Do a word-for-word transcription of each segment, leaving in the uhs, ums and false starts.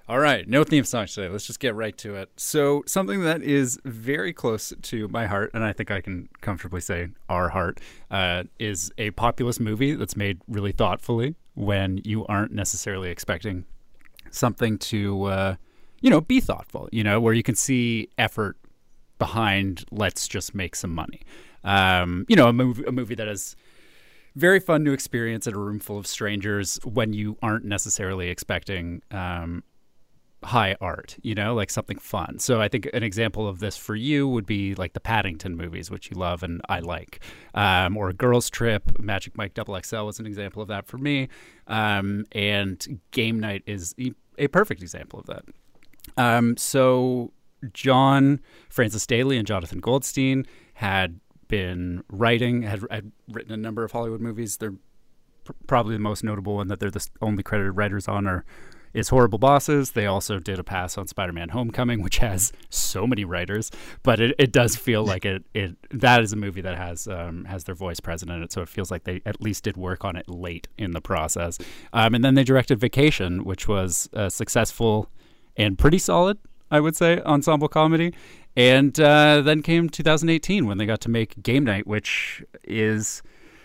All right, no theme song today. Let's just get right to it. So, something that is very close to my heart, and I think I can comfortably say our heart, uh, is a populist movie that's made really thoughtfully when you aren't necessarily expecting something to, uh, you know, be thoughtful, you know, where you can see effort behind let's just make some money. Um, you know, a movie, a movie that is very fun to experience at a room full of strangers when you aren't necessarily expecting um, high art, you know, like something fun. So I think an example of this for you would be like the Paddington movies, which you love and I like, um, or a Girls Trip. Magic Mike Double X L was an example of that for me, um, and Game Night is a perfect example of that. Um, so John Francis Daley and Jonathan Goldstein had been writing, had, had written a number of Hollywood movies. They're pr- probably the most notable one that they're the only credited writers on are is Horrible Bosses. They also did a pass on Spider-Man Homecoming, which has so many writers, but it, it does feel like it, it that is a movie that has um, has their voice present in it, so it feels like they at least did work on it late in the process. Um, and then they directed Vacation, which was a successful and pretty solid, I would say, ensemble comedy. And uh, then came two thousand eighteen when they got to make Game Night, which is,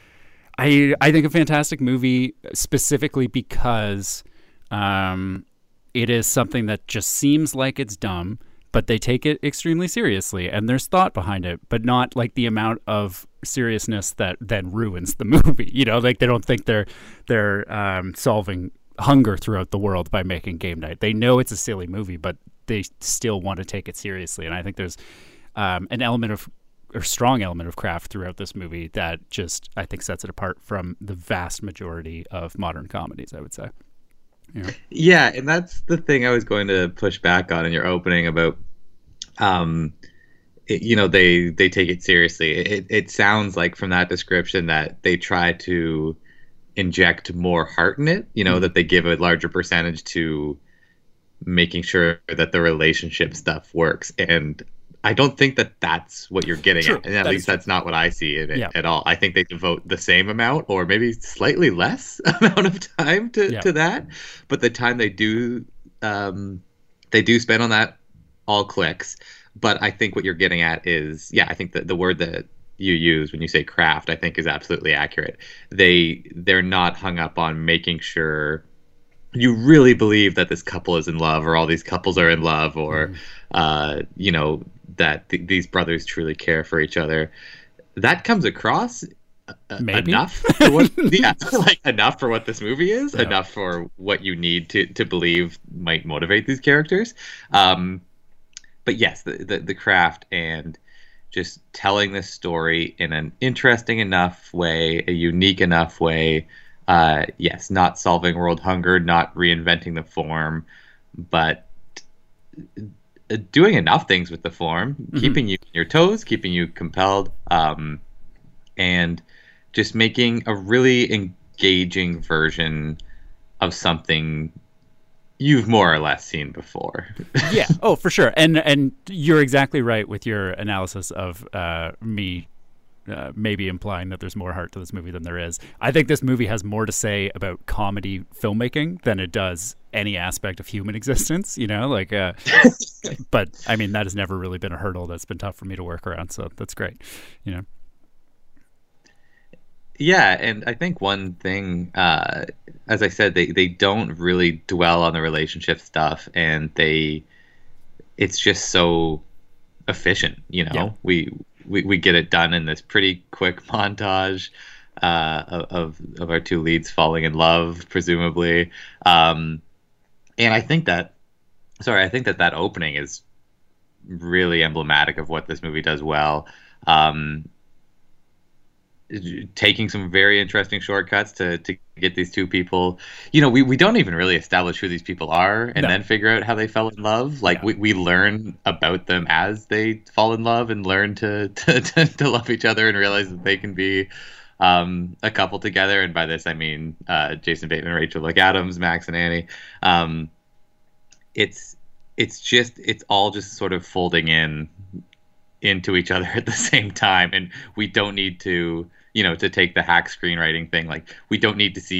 I I think, a fantastic movie specifically because um, it is something that just seems like it's dumb, but they take it extremely seriously, and there's thought behind it, but not like the amount of seriousness that then ruins the movie. You know, like they don't think they're they're um, solving hunger throughout the world by making Game Night. They know it's a silly movie, but they still want to take it seriously. And I think there's um, an element of, or strong element of craft throughout this movie that just, I think, sets it apart from the vast majority of modern comedies, I would say. Yeah, yeah, and that's the thing I was going to push back on in your opening about, um, it, you know, they, they take it seriously. It, it sounds like from that description that they try to inject more heart in it, you know, mm-hmm. that they give a larger percentage to making sure that the relationship stuff works. And I don't think that that's what you're getting true. at. And at that least that's not what I see in it yeah. at all. I think they devote the same amount or maybe slightly less amount of time to, yeah. to that. But the time they do, um, they do spend on that all clicks. But I think what you're getting at is, yeah, I think that the word that you use when you say craft, I think is absolutely accurate. They, they're not hung up on making sure you really believe that this couple is in love, or all these couples are in love, or, mm. uh, you know, that th- these brothers truly care for each other. That comes across uh, enough. For what, yeah, like enough for what this movie is, yeah. enough for what you need to, to believe might motivate these characters. Um, but yes, the, the, the craft and just telling this story in an interesting enough way, a unique enough way. Uh, yes, not solving world hunger, not reinventing the form, but doing enough things with the form, mm-hmm. keeping you on your toes, keeping you compelled, um, and just making a really engaging version of something you've more or less seen before. Yeah, oh, for sure. And and you're exactly right with your analysis of uh, me Uh, maybe implying that there's more heart to this movie than there is. I think this movie has more to say about comedy filmmaking than it does any aspect of human existence, you know, like, uh, but I mean, that has never really been a hurdle that's been tough for me to work around. So that's great, you know? Yeah. And I think one thing, uh, as I said, they, they don't really dwell on the relationship stuff, and they, it's just so efficient, you know, yeah. we, We we get it done in this pretty quick montage uh, of of our two leads falling in love, presumably, um, and I think that, sorry, I think that that opening is really emblematic of what this movie does well. Um, taking some very interesting shortcuts to, to get these two people, you know, we, we don't even really establish who these people are and no. then figure out how they fell in love. Like yeah. we, we learn about them as they fall in love and learn to, to, to, to love each other and realize that they can be um, a couple together. And by this, I mean, uh, Jason Bateman, Rachel McAdams, Max and Annie. Um, it's, it's just, it's all just sort of folding in into each other at the same time. And we don't need to, you know, to take the hack screenwriting thing, like we don't need to see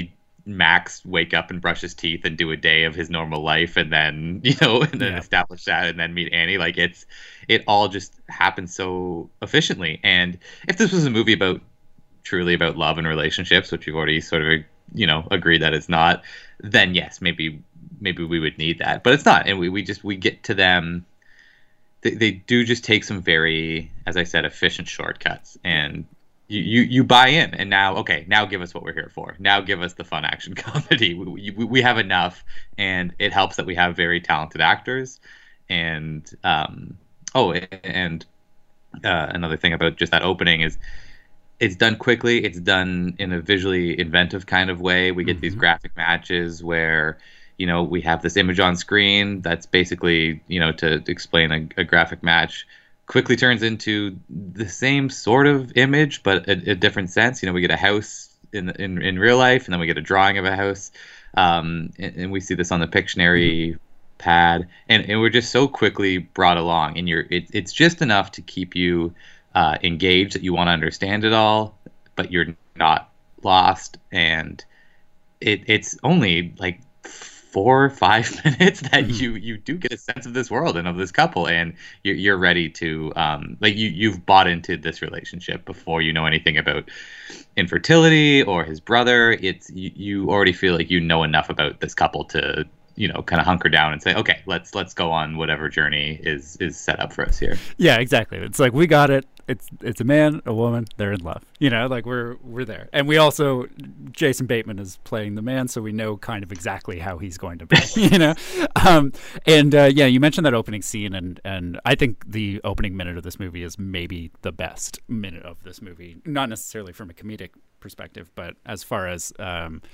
Max wake up and brush his teeth and do a day of his normal life, and then you know, and then yeah. establish that, and then meet Annie. Like it's, it all just happens so efficiently. And if this was a movie about truly about love and relationships, which we've already sort of you know agreed that it's not, then yes, maybe maybe we would need that, but it's not. And we we just we get to them. They they do just take some very, as I said, efficient shortcuts and. You, you you buy in, and now okay, now give us what we're here for. Now give us the fun action comedy. We, we, we have enough, and it helps that we have very talented actors. And um, oh, and uh, another thing about just that opening is it's done quickly. It's done in a visually inventive kind of way. We get mm-hmm. these graphic matches where you know we have this image on screen that's basically you know to, to explain a, a graphic match. Quickly turns into the same sort of image, but a, a different sense. You know, we get a house in, in in real life, and then we get a drawing of a house, um, and, and we see this on the Pictionary mm-hmm. pad, and, and we're just so quickly brought along. And you're it, it's just enough to keep you uh, engaged that you want to understand it all, but you're not lost. And it it's only like four or five minutes that you you do get a sense of this world and of this couple, and you're, you're ready to um like you you've bought into this relationship before you know anything about infertility or his brother. It's you, you already feel like you know enough about this couple to you know kind of hunker down and say, okay, let's let's go on whatever journey is is set up for us here. Yeah, exactly. It's like we got it. It's it's a man, a woman, they're in love. You know, like we're we're there. And we also Jason Bateman is playing the man, so we know kind of exactly how he's going to be, you know. Um and uh, yeah, you mentioned that opening scene, and and I think the opening minute of this movie is maybe the best minute of this movie. Not necessarily from a comedic perspective, but as far as um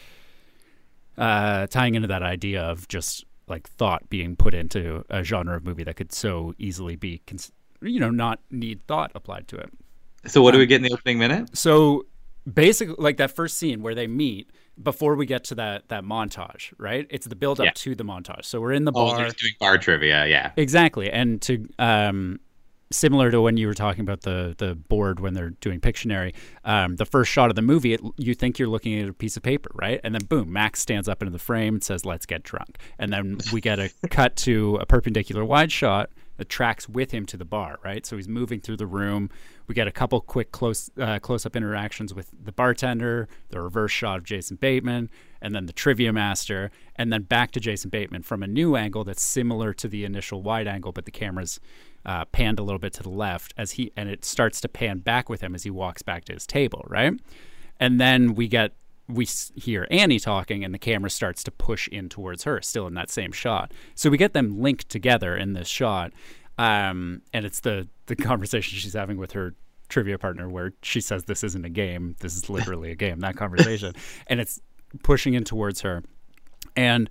uh tying into that idea of just like thought being put into a genre of movie that could so easily be cons- you know, not need thought applied to it. So what um, do we get in the opening minute? So basically, like that first scene where they meet before we get to that that montage, right? It's the build up yeah. to the montage. So we're in the oh, bar. They're doing bar trivia, yeah. Exactly. And to um, similar to when you were talking about the the board when they're doing Pictionary, um, the first shot of the movie, it, you think you're looking at a piece of paper, right? And then boom, Max stands up into the frame and says, "Let's get drunk." And then we get a cut to a perpendicular wide shot that tracks with him to the bar, right? So he's moving through the room. We get a couple quick close uh, close-up interactions with the bartender, the reverse shot of Jason Bateman, and then the trivia master, and then back to Jason Bateman from a new angle that's similar to the initial wide angle, but the camera's uh, panned a little bit to the left as he, and it starts to pan back with him as he walks back to his table, right? And then we get we hear Annie talking, and the camera starts to push in towards her, still in that same shot. So we get them linked together in this shot, um, and it's the, the conversation she's having with her trivia partner where she says, "This isn't a game. This is literally a game," that conversation. And it's pushing in towards her. And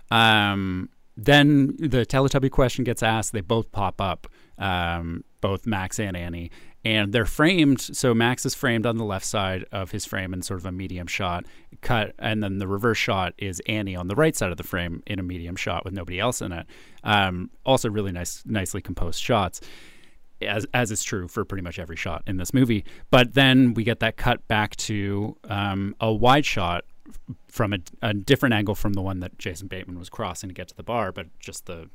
um, then the Teletubby question gets asked. They both pop up, um, both Max and Annie. And they're framed, so Max is framed on the left side of his frame in sort of a medium shot, cut, and then the reverse shot is Annie on the right side of the frame in a medium shot with nobody else in it. Um, also really nice, nicely composed shots, as as is true for pretty much every shot in this movie. But then we get that cut back to um, a wide shot from a, a different angle from the one that Jason Bateman was crossing to get to the bar, but just the...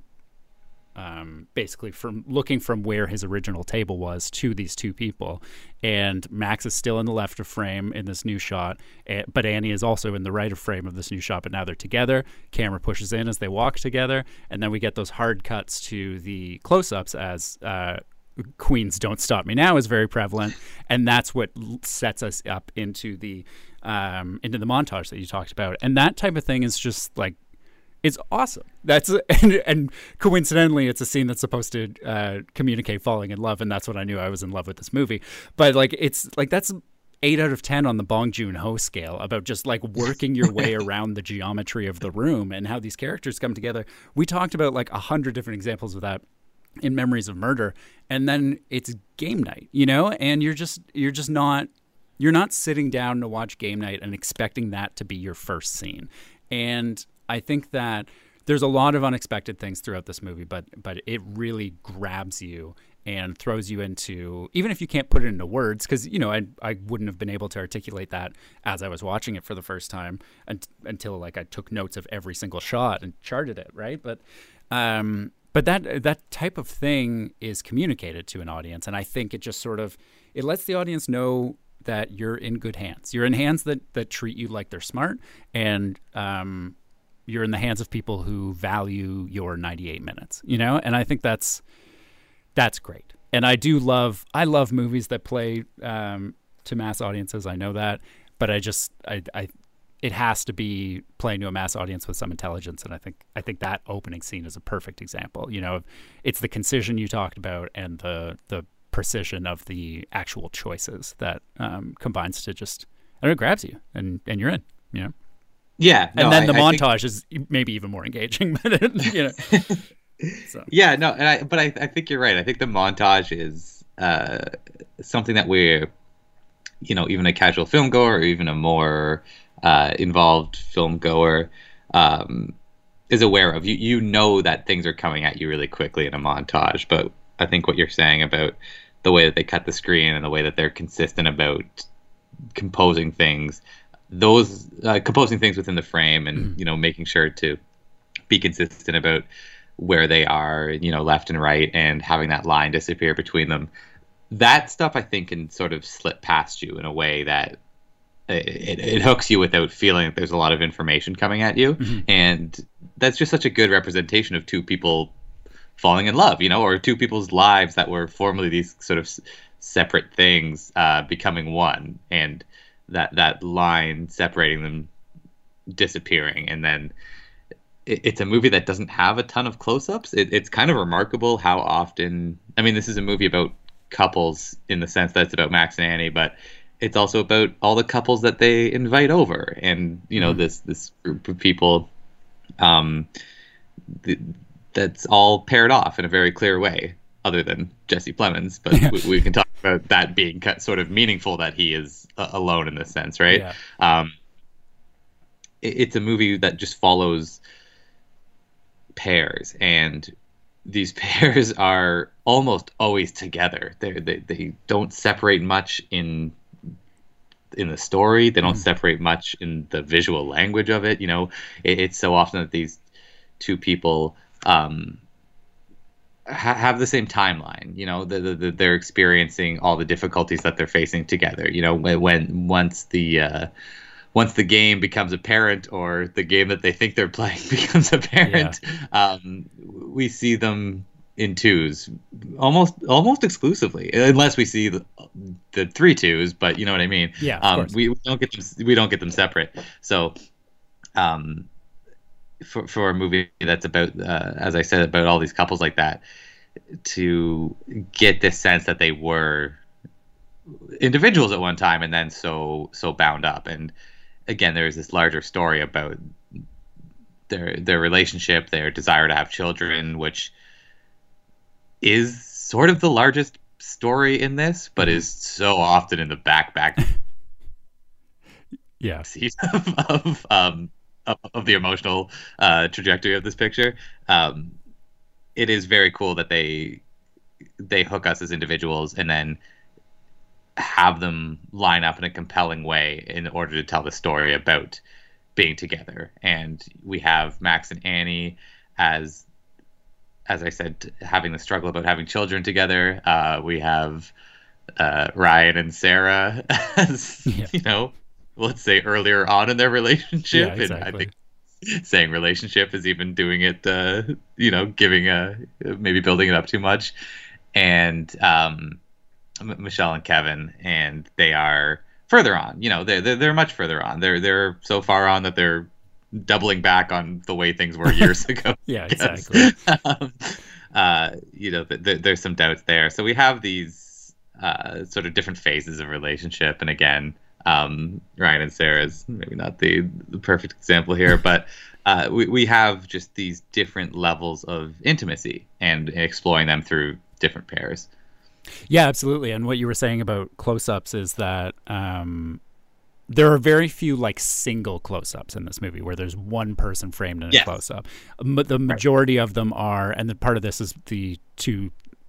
Um, basically from looking from where his original table was to these two people, and Max is still in the left of frame in this new shot, but Annie is also in the right of frame of this new shot, but now they're together. Camera pushes in as they walk together, and then we get those hard cuts to the close-ups as uh, Queen's "Don't Stop Me Now" is very prevalent, and that's what sets us up into the um, into the montage that you talked about. And that type of thing is just like, it's awesome. That's and, and coincidentally, it's a scene that's supposed to uh, communicate falling in love, and that's when I knew I was in love with this movie. But like, it's like that's eight out of ten on the Bong Joon-ho scale about just like working your way around the geometry of the room and how these characters come together. We talked about like a hundred different examples of that in Memories of Murder, and then it's game night, you know, and you're just you're just not you're not sitting down to watch game night and expecting that to be your first scene. And I think that there's a lot of unexpected things throughout this movie, but but it really grabs you and throws you into, even if you can't put it into words, because, you know, I I wouldn't have been able to articulate that as I was watching it for the first time un- until like I took notes of every single shot and charted it, right? But um, but that that type of thing is communicated to an audience, and I think it just sort of, it lets the audience know that you're in good hands. You're in hands that, that treat you like they're smart, and um, you're in the hands of people who value your ninety-eight minutes, you know? And I think that's that's great. And I do love, I love movies that play um, to mass audiences. I know that, but I just, I, I, it has to be playing to a mass audience with some intelligence. And I think, I think that opening scene is a perfect example. You know, it's the concision you talked about and the, the precision of the actual choices that um, combines to just, I don't know, it grabs you and, and you're in, you know? Yeah. No, and then the I, montage I is think... maybe even more engaging, but it, you know. So. Yeah, no, and I, but I, I think you're right. I think the montage is uh, something that we're, you know, even a casual film goer or even a more uh, involved film goer um, is aware of. You you know that things are coming at you really quickly in a montage, but I think what you're saying about the way that they cut the screen and the way that they're consistent about composing things, those uh, composing things within the frame and, mm-hmm. you know, making sure to be consistent about where they are, you know, left and right, and having that line disappear between them. That stuff, I think, can sort of slip past you in a way that it, it, it hooks you without feeling that there's a lot of information coming at you. Mm-hmm. And that's just such a good representation of two people falling in love, you know, or two people's lives that were formerly these sort of separate things uh, becoming one, and that, that line separating them disappearing. And then it's a movie that doesn't have a ton of close-ups. It, it's kind of remarkable how often, I mean, this is a movie about couples in the sense that it's about Max and Annie, but it's also about all the couples that they invite over. And, you know, mm. this, this group of people um, th- that's all paired off in a very clear way, other than Jesse Plemons. But we, we can talk about that being sort of meaningful, that he is uh, alone in this sense, right? Yeah. Um, it, it's a movie that just follows pairs, and these pairs are almost always together. They they they don't separate much in in the story. They don't mm. separate much in the visual language of it. You know, it, it's so often that these two people um, ha- have the same timeline. You know, the, the, the, they're experiencing all the difficulties that they're facing together. You know, when, when once the uh, once the game becomes apparent, or the game that they think they're playing becomes apparent, yeah. um, we see them in twos almost almost exclusively, unless we see the, the three twos. But you know what I mean? Yeah. Of um, course. We, we don't get them. We don't get them separate. So, um, for for a movie that's about, uh, as I said, about all these couples like that, to get this sense that they were individuals at one time and then so so bound up. And again, there's this larger story about their their relationship, their desire to have children, which is sort of the largest story in this, but is so often in the back back yeah seat of of, um, of of the emotional uh, trajectory of this picture. Um, it is very cool that they they hook us as individuals and then have them line up in a compelling way in order to tell the story about being together. And we have Max and Annie as, as I said, having the struggle about having children together. Uh, we have uh, Ryan and Sarah as, yeah. you know, let's say earlier on in their relationship. Yeah, exactly. And I think saying relationship is even doing it, uh, you know, giving a, maybe building it up too much. And, um, Michelle and Kevin, and they are further on. You know, they're, they're they're much further on. They're they're so far on that they're doubling back on the way things were years ago. Yeah, exactly. um, uh, you know, th- th- there's some doubts there. So we have these uh, sort of different phases of relationship, and again, um, Ryan and Sarah is maybe not the, the perfect example here, but uh, we we have just these different levels of intimacy and exploring them through different pairs. Yeah, absolutely. And what you were saying about close-ups is that um, there are very few like single close-ups in this movie where there's one person framed in a yes. close-up. But the majority right. of them are, and the part of this is the two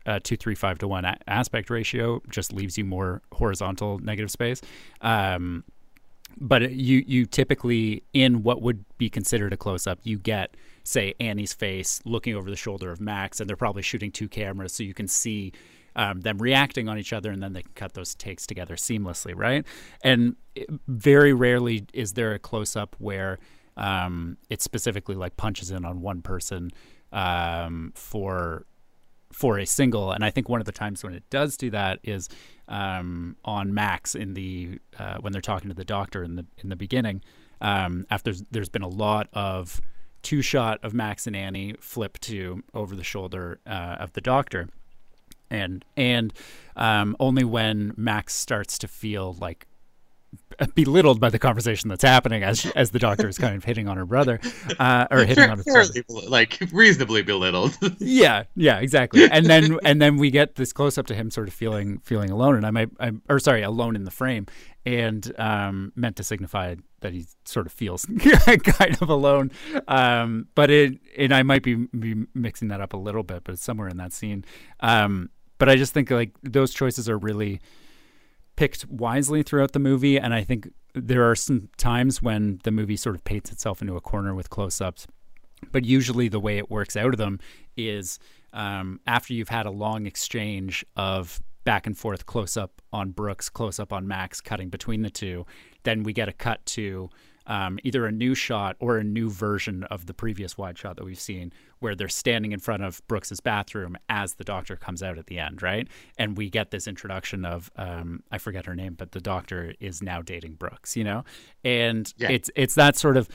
uh, two three five to one a- aspect ratio just leaves you more horizontal negative space. Um, but you you typically, in what would be considered a close up, you get, say, Annie's face looking over the shoulder of Max, and they're probably shooting two cameras, so you can see um, them reacting on each other, and then they can cut those takes together seamlessly, right? And very rarely is there a close up where um, it specifically like punches in on one person um, for for a single. And I think one of the times when it does do that is um, on Max in the uh, when they're talking to the doctor in the in the beginning. Um, after there's, there's been a lot of two shot of Max and Annie flip to over the shoulder uh, of the doctor, and and um, only when Max starts to feel like belittled by the conversation that's happening as as the doctor is kind of hitting on her brother uh, or hitting on his brother. Like reasonably belittled. yeah, yeah, exactly. And then and then we get this close up to him sort of feeling feeling alone, and I might, I'm, or sorry, alone in the frame, and um, meant to signify that he sort of feels kind of alone. Um, but it, and I might be, be mixing that up a little bit, but it's somewhere in that scene. Um, but I just think like those choices are really picked wisely throughout the movie, and I think there are some times when the movie sort of paints itself into a corner with close-ups, but usually the way it works out of them is um, after you've had a long exchange of back and forth close-up on Brooks, close-up on Max, cutting between the two, then we get a cut to um, either a new shot or a new version of the previous wide shot that we've seen, where they're standing in front of Brooks's bathroom as the doctor comes out at the end, right? And we get this introduction of, um, I forget her name, but the doctor is now dating Brooks, you know? And yeah. it's it's that sort of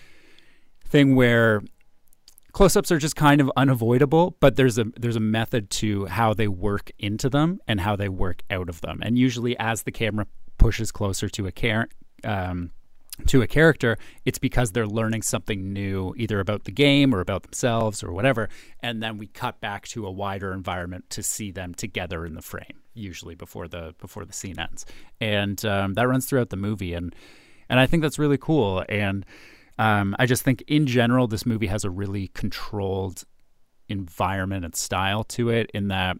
thing where close-ups are just kind of unavoidable, but there's a there's a method to how they work into them and how they work out of them. And usually as the camera pushes closer to a char- um, to a character, it's because they're learning something new, either about the game or about themselves or whatever, and then we cut back to a wider environment to see them together in the frame, usually before the before the scene ends. And um, that runs throughout the movie, and and I think that's really cool. And um, I just think in general, this movie has a really controlled environment and style to it, in that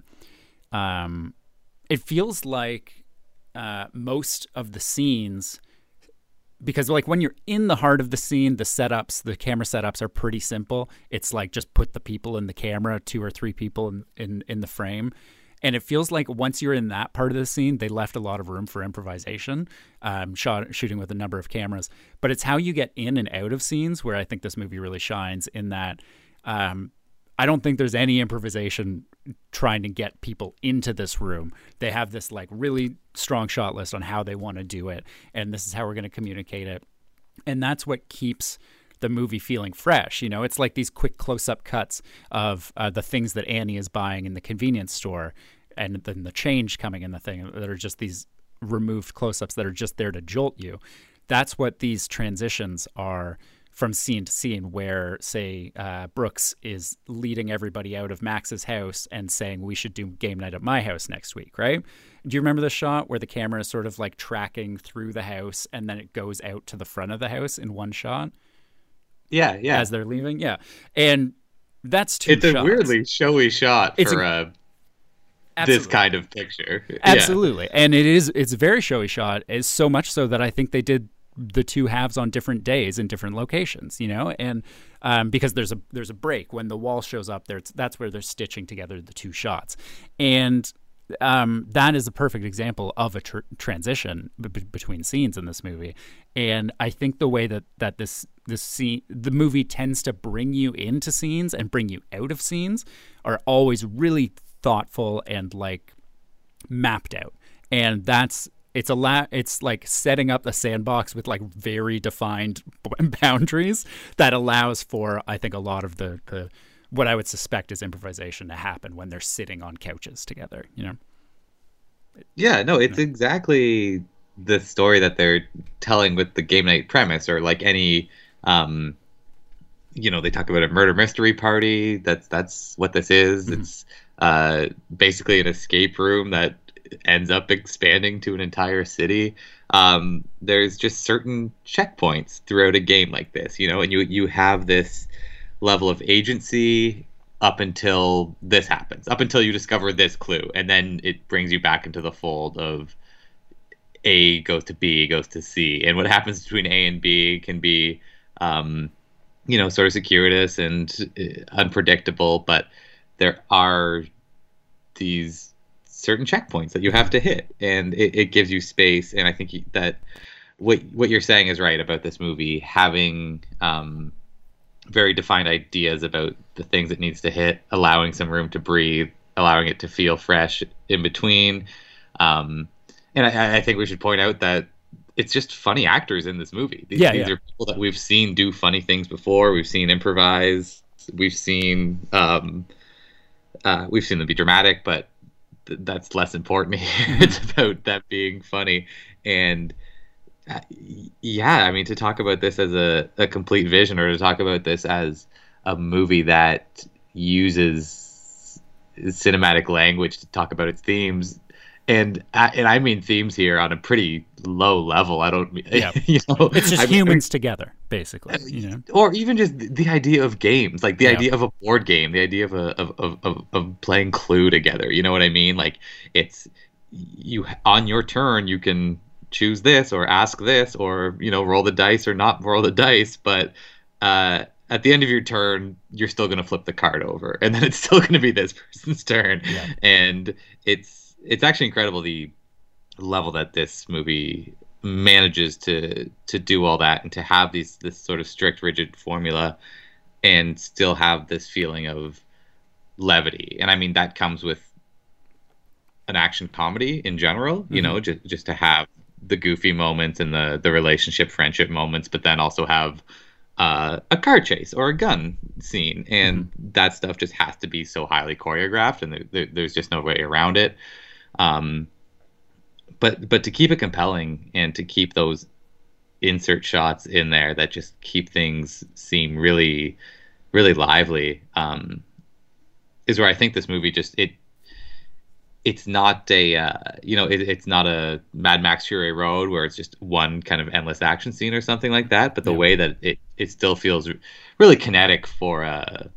um, it feels like uh, most of the scenes, because like when you're in the heart of the scene, the setups, the camera setups are pretty simple. It's like just put the people in the camera, two or three people in, in, in the frame. And it feels like once you're in that part of the scene, they left a lot of room for improvisation, um, shot, shooting with a number of cameras. But it's how you get in and out of scenes where I think this movie really shines, in that um, I don't think there's any improvisation trying to get people into this room. They have this like really strong shot list on how they want to do it, and this is how we're going to communicate it. And that's what keeps the movie feeling fresh. You know, it's like these quick close-up cuts of uh, the things that Annie is buying in the convenience store, and then the change coming in the thing, that are just these removed close-ups that are just there to jolt you. That's what these transitions are from scene to scene, where, say, uh, Brooks is leading everybody out of Max's house and saying, we should do game night at my house next week, right? Do you remember the shot where the camera is sort of like tracking through the house and then it goes out to the front of the house in one shot? Yeah, yeah. As they're leaving, yeah. And that's two It's shots. a weirdly showy shot it's for a, uh, this kind of picture. Absolutely. Yeah. And it is, it's a very showy shot. It's so much so that I think they did the two halves on different days in different locations, you know, and um, because there's a there's a break when the wall shows up there. That's where they're stitching together the two shots, and um, that is a perfect example of a tr- transition b- between scenes in this movie. And I think the way that that this this scene, the movie tends to bring you into scenes and bring you out of scenes, are always really thoughtful and like mapped out, and that's. It's a la- It's like setting up a sandbox with like very defined boundaries that allows for, I think, a lot of the, the what I would suspect is improvisation to happen when they're sitting on couches together. You know? Yeah, no, it's exactly the story that they're telling with the game night premise, or like any, um, you know, they talk about a murder mystery party. That's that's what this is. Mm-hmm. It's uh, basically an escape room that ends up expanding to an entire city. Um, there's just certain checkpoints throughout a game like this, you know, and you you have this level of agency up until this happens, up until you discover this clue, and then it brings you back into the fold of A goes to B, goes to C, and what happens between A and B can be, um, you know, sort of circuitous and uh, unpredictable, but there are these certain checkpoints that you have to hit, and it, it gives you space. And I think you, that what what you're saying is right about this movie having um, very defined ideas about the things it needs to hit, allowing some room to breathe, allowing it to feel fresh in between. Um, and I, I think we should point out that it's just funny actors in this movie. These, yeah, these yeah. are people that we've seen do funny things before. We've seen improvise. We've seen um, uh, we've seen them be dramatic, but th- that's less important here. It's about that being funny. And uh, yeah, I mean, to talk about this as a, a complete vision, or to talk about this as a movie that uses cinematic language to talk about its themes. And I, and I mean themes here on a pretty low level. I don't, yeah. you know, it's just I mean, humans together, basically, you know, or even just the idea of games, like the yeah. idea of a board game, the idea of a of, of, of, of playing Clue together. You know what I mean? Like it's you on your turn, you can choose this or ask this, or you know, roll the dice or not roll the dice, but uh, at the end of your turn, you're still going to flip the card over, and then it's still going to be this person's turn, yeah. and it's. It's actually incredible the level that this movie manages to to do all that, and to have these this sort of strict, rigid formula, and still have this feeling of levity. And I mean that comes with an action comedy in general, you mm-hmm. know, just just to have the goofy moments and the the relationship, friendship moments, but then also have uh, a car chase or a gun scene, and mm-hmm. that stuff just has to be so highly choreographed, and there, there, there's just no way around it. Um, but but to keep it compelling, and to keep those insert shots in there that just keep things seem really, really lively, um, is where I think this movie just it. It's not a uh, you know it, it's not a Mad Max Fury Road where it's just one kind of endless action scene or something like that. But the yeah. way that it it still feels really kinetic for a.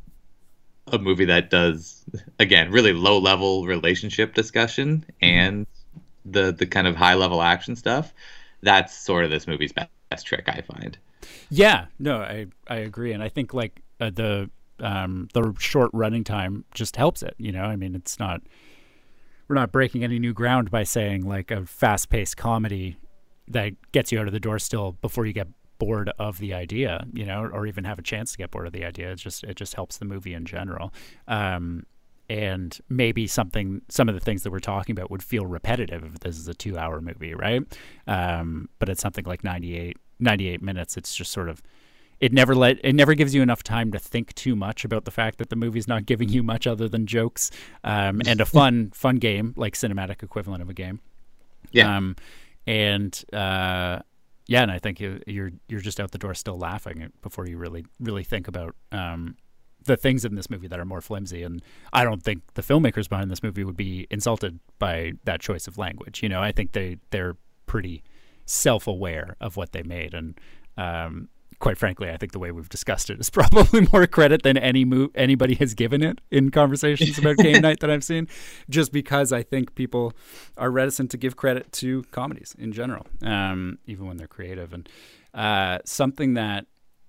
a movie that does, again, really low level relationship discussion and the the kind of high level action stuff. That's sort of this movie's best, best trick, I find. Yeah, no, I I agree, and I think like uh, the um, the short running time just helps it. You know, I mean, it's not we're not breaking any new ground by saying like a fast paced comedy that gets you out of the door still before you get bored of the idea, you know, or even have a chance to get bored of the idea. It's just, it just helps the movie in general. Um, and maybe something, some of the things that we're talking about would feel repetitive if this is a two hour movie. Right. Um, but it's something like ninety-eight, ninety-eight minutes. It's just sort of, it never let, it never gives you enough time to think too much about the fact that the movie's not giving you much other than jokes, um, and a fun, fun game, like cinematic equivalent of a game. Yeah. Um, and, uh, Yeah, and I think you, you're you're just out the door still laughing before you really really think about um, the things in this movie that are more flimsy. And I don't think the filmmakers behind this movie would be insulted by that choice of language. You know, I think they they're pretty self-aware of what they made, and um, quite frankly, I think the way we've discussed it is probably more credit than any mo- anybody has given it in conversations about game night that I've seen, just because I think people are reticent to give credit to comedies in general, um, even when they're creative. And uh, something that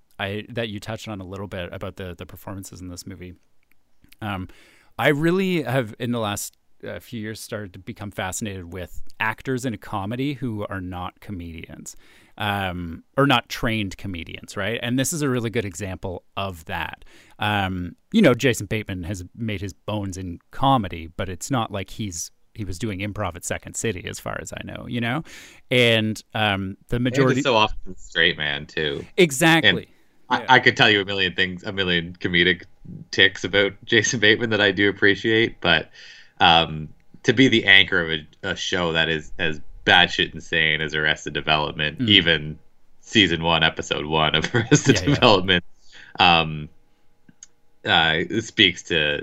I that you touched on a little bit about the the performances in this movie, um, I really have in the last a few years started to become fascinated with actors in a comedy who are not comedians, um, or not trained comedians, right? And this is a really good example of that. Um, you know, Jason Bateman has made his bones in comedy, but it's not like he's he was doing improv at Second City, as far as I know, you know? And um, the majority... And so often straight man, too. Exactly. I, I could tell you a million things, a million comedic ticks about Jason Bateman that I do appreciate, but... Um, to be the anchor of a, a show that is as batshit insane as Arrested Development, mm. even season one, episode one of Arrested yeah, Development, yeah. Um, uh, speaks to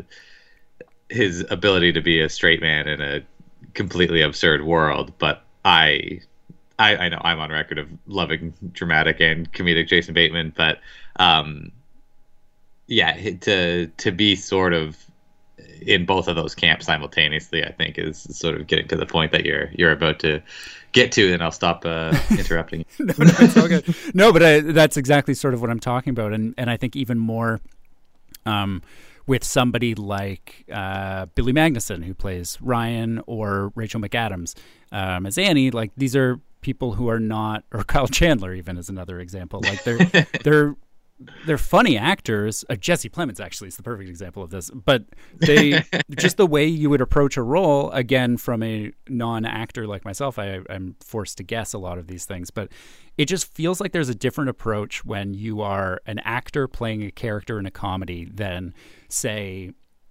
his ability to be a straight man in a completely absurd world. But I, I, I know I'm on record of loving dramatic and comedic Jason Bateman, but um, yeah, to to be sort of in both of those camps simultaneously, I think is sort of getting to the point that you're you're about to get to, and I'll stop uh, interrupting. no, no, it's all good. No, but I, that's exactly sort of what I'm talking about, and and I think even more um, with somebody like uh, Billy Magnuson, who plays Ryan, or Rachel McAdams um, as Annie. Like, these are people who are not, or Kyle Chandler even is another example. Like, they're they're they're funny actors. Uh, Jesse Plemons actually is the perfect example of this. But they just the way you would approach a role, again, from a non-actor like myself, I, I'm forced to guess a lot of these things. But it just feels like there's a different approach when you are an actor playing a character in a comedy than, say,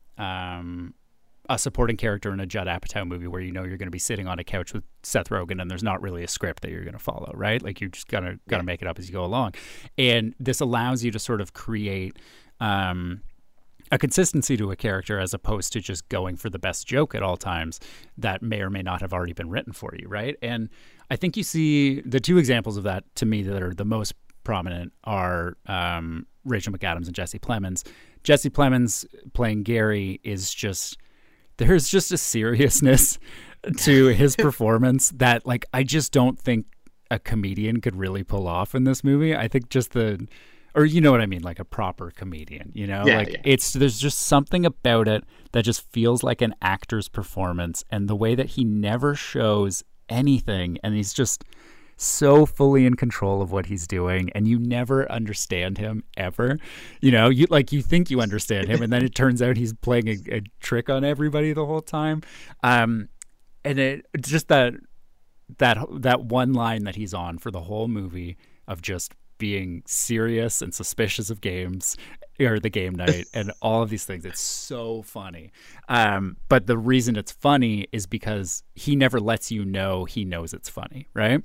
um, a supporting character in a Judd Apatow movie where you know you're going to be sitting on a couch with Seth Rogen and there's not really a script that you're going to follow, right? Like, you just gotta gotta make it up as you go along. And this allows you to sort of create um, a consistency to a character as opposed to just going for the best joke at all times that may or may not have already been written for you, right? And I think you see the two examples of that to me that are the most prominent are um, Rachel McAdams and Jesse Plemons. Jesse Plemons playing Gary is just... there's just a seriousness to his performance that, like, I just don't think a comedian could really pull off in this movie. I think just the, or you know what I mean, like a proper comedian, you know, yeah, like yeah. it's, there's just something about it that just feels like an actor's performance, and the way that he never shows anything, and he's just so fully in control of what he's doing, and you never understand him ever. You know, you like you think you understand him, and then it turns out he's playing a, a trick on everybody the whole time. Um, and it just that that that one line that he's on for the whole movie of just being serious and suspicious of games or the game night and all of these things. It's so funny. Um, but the reason it's funny is because he never lets you know he knows it's funny, right?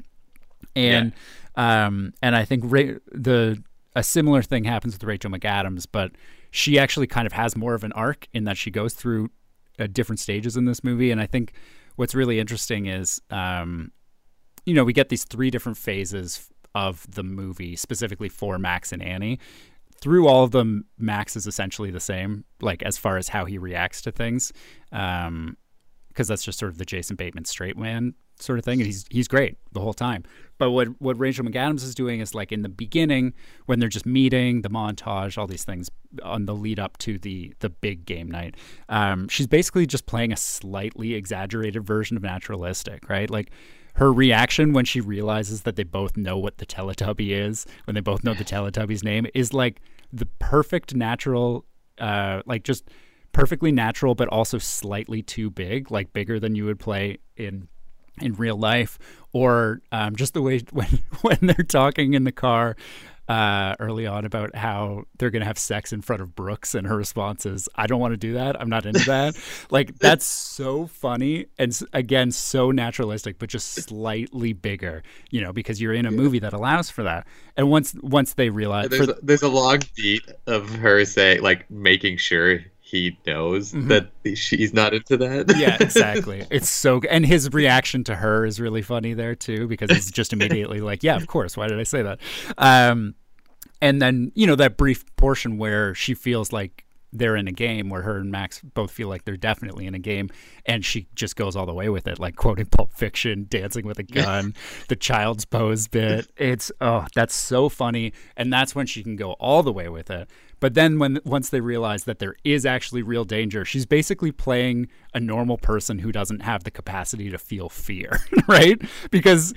And yeah. um, and I think Ra- the a similar thing happens with Rachel McAdams, but she actually kind of has more of an arc in that she goes through uh, different stages in this movie. And I think what's really interesting is, um, you know, we get these three different phases of the movie specifically for Max and Annie. Through all of them, Max is essentially the same, like as far as how he reacts to things, because um, that's just sort of the Jason Bateman straight man sort of thing, and he's he's great the whole time. But what what Rachel McAdams is doing is, like, in the beginning when they're just meeting, the montage, all these things on the lead up to the the big game night, um, she's basically just playing a slightly exaggerated version of naturalistic, right? Like, her reaction when she realizes that they both know what the Teletubby is, when they both know the Teletubby's name, is like the perfect natural, uh, like just perfectly natural, but also slightly too big, like bigger than you would play in in real life. Or um, just the way when when they're talking in the car uh, early on about how they're going to have sex in front of Brooks, and her response is, I don't want to do that. I'm not into that. Like, that's so funny. And again, so naturalistic, but just slightly bigger, you know, because you're in a movie that allows for that. And once once they realize... There's, for, a, there's a long beat of her saying, like, making sure he knows mm-hmm. that she's not into that. Yeah, exactly. It's so good. And his reaction to her is really funny there too, because he's just immediately like, yeah, of course. Why did I say that? Um, and then, you know, that brief portion where she feels like they're in a game, where her and Max both feel like they're definitely in a game, and she just goes all the way with it, like quoting Pulp Fiction, dancing with a gun, the child's pose bit. It's, oh, that's so funny. And that's when she can go all the way with it. But then when once they realize that there is actually real danger, she's basically playing a normal person who doesn't have the capacity to feel fear, right? Because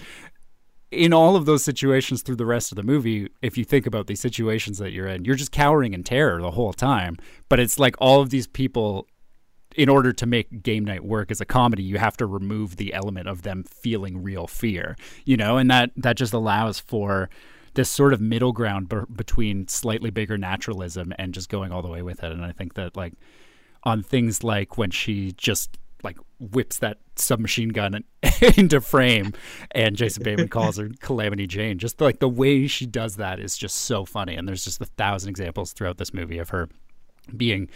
in all of those situations through the rest of the movie, if you think about these situations that you're in, you're just cowering in terror the whole time. But it's like all of these people, in order to make game night work as a comedy, you have to remove the element of them feeling real fear, you know, and that, that just allows for this sort of middle ground b- between slightly bigger naturalism and just going all the way with it. And I think that, like, on things like when she just like whips that submachine gun into frame and Jason Bateman calls her Calamity Jane, just like the way she does that is just so funny. And there's just a thousand examples throughout this movie of her being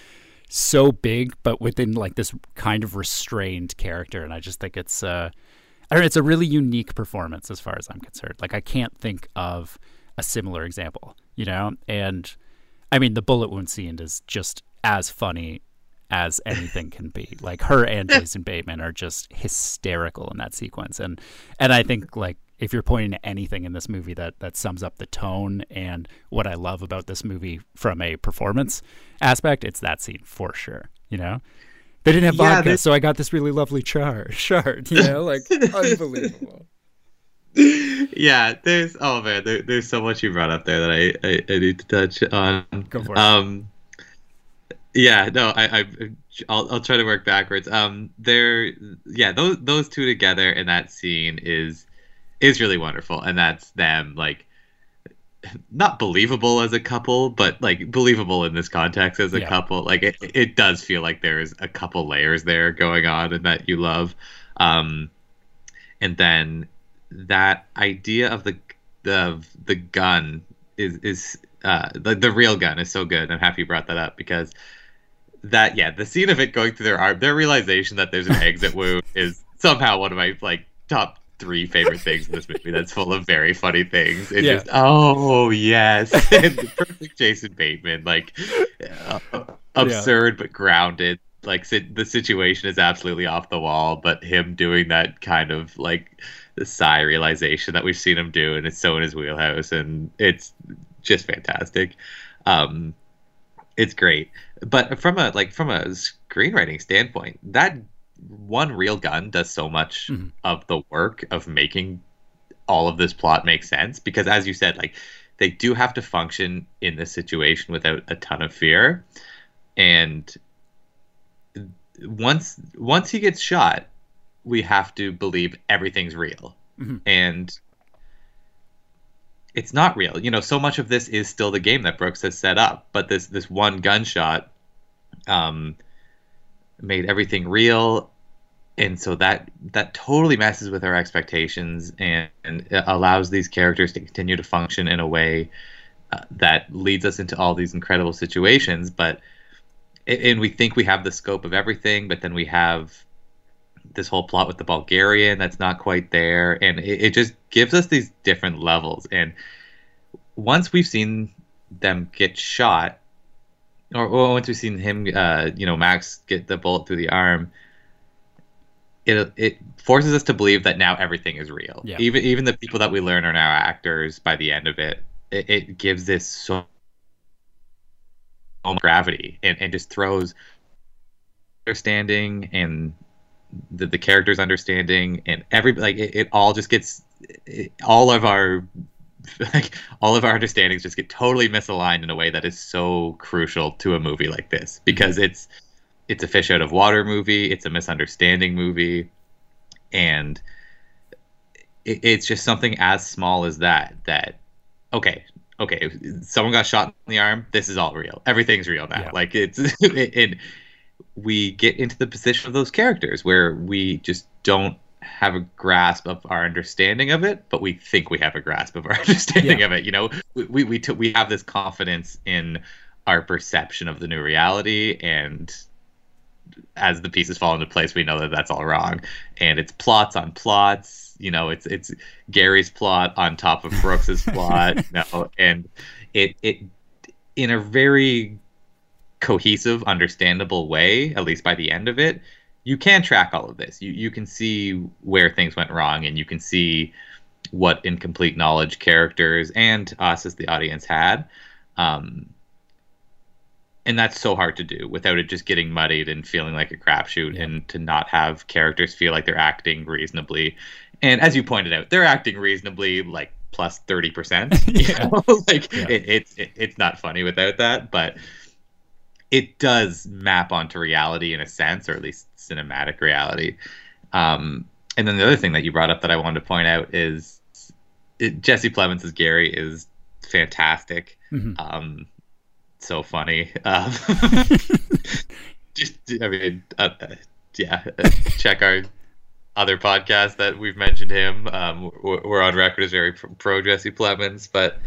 so big, but within like this kind of restrained character. And I just think it's, uh, I don't know, it's a really unique performance as far as I'm concerned. Like, I can't think of a similar example, you know? And I mean, the bullet wound scene is just as funny as anything can be. Like, her and Jason Bateman are just hysterical in that sequence. And and I think, like, if you're pointing to anything in this movie that, that sums up the tone and what I love about this movie from a performance aspect, it's that scene for sure, you know? They didn't have yeah, vodka, this... so I got this really lovely char shard, you know? Like, unbelievable. Yeah, there's, oh man, there, there's so much you brought up there that I, I, I need to touch on. Go for it. Um, yeah, no, I, I, I'll, I'll try to work backwards. Um, there, yeah, those, those two together in that scene is, is really wonderful. And that's them, like, not believable as a couple, but like believable in this context as a yeah. couple. Like, it, it does feel like there's a couple layers there going on and that you love. Um, and then that idea of the, the, the gun is, is, uh, the, the real gun is so good. I'm happy you brought that up because that, yeah, the scene of it going through their arm, their realization that there's an exit wound is somehow one of my like top three favorite things in this movie. That's full of very funny things. It yeah. just, oh yes, perfect Jason Bateman, like uh, absurd yeah. but grounded. Like the situation is absolutely off the wall, but him doing that kind of like the sigh realization that we've seen him do, and it's so in his wheelhouse, and it's just fantastic. Um, it's great, but from a like from a screenwriting standpoint, that one real gun does so much mm-hmm. of the work of making all of this plot make sense, because as you said, like they do have to function in this situation without a ton of fear. And once once he gets shot, we have to believe everything's real. Mm-hmm. And it's not real. You know, so much of this is still the game that Brooks has set up, but this this one gunshot um made everything real, and so that that totally messes with our expectations and, and allows these characters to continue to function in a way uh, that leads us into all these incredible situations. But and we think we have the scope of everything, but then we have this whole plot with the Bulgarian that's not quite there, and it, it just gives us these different levels. And once we've seen them get shot, Or, or once we've seen him, uh, you know, Max get the bullet through the arm, it it forces us to believe that now everything is real. Yeah. Even even the people that we learn are now actors by the end of it. It, it gives this so much gravity and, and just throws understanding and the, the characters' understanding and every like it, it all just gets it, all of our. Like all of our understandings just get totally misaligned in a way that is so crucial to a movie like this, because it's it's a fish out of water movie, it's a misunderstanding movie, and it, it's just something as small as that that okay okay someone got shot in the arm, this is all real, everything's real now. Yeah. Like it's it, it we get into the position of those characters where we just don't have a grasp of our understanding of it, but we think we have a grasp of our understanding yeah. of it. You know, we we we, t- we have this confidence in our perception of the new reality, and as the pieces fall into place, we know that that's all wrong. And it's plots on plots. You know, it's it's Gary's plot on top of Brooks's plot. You know, and it it in a very cohesive, understandable way, at least by the end of it. You can track all of this. You you can see where things went wrong, and you can see what incomplete knowledge characters and us as the audience had. Um, and that's so hard to do without it just getting muddied and feeling like a crapshoot, yeah. and to not have characters feel like they're acting reasonably. And as you pointed out, they're acting reasonably, like plus thirty percent. yeah. Like yeah. It, it's it, it's not funny without that, but it does map onto reality in a sense, or at least cinematic reality. Um, and then the other thing that you brought up that I wanted to point out is it, Jesse Plemons as Gary is fantastic. Mm-hmm. Um, so funny. Um, just, I mean, uh, yeah, check our other podcast that we've mentioned him. Um, we're, we're on record as very pro Jesse Plemons, but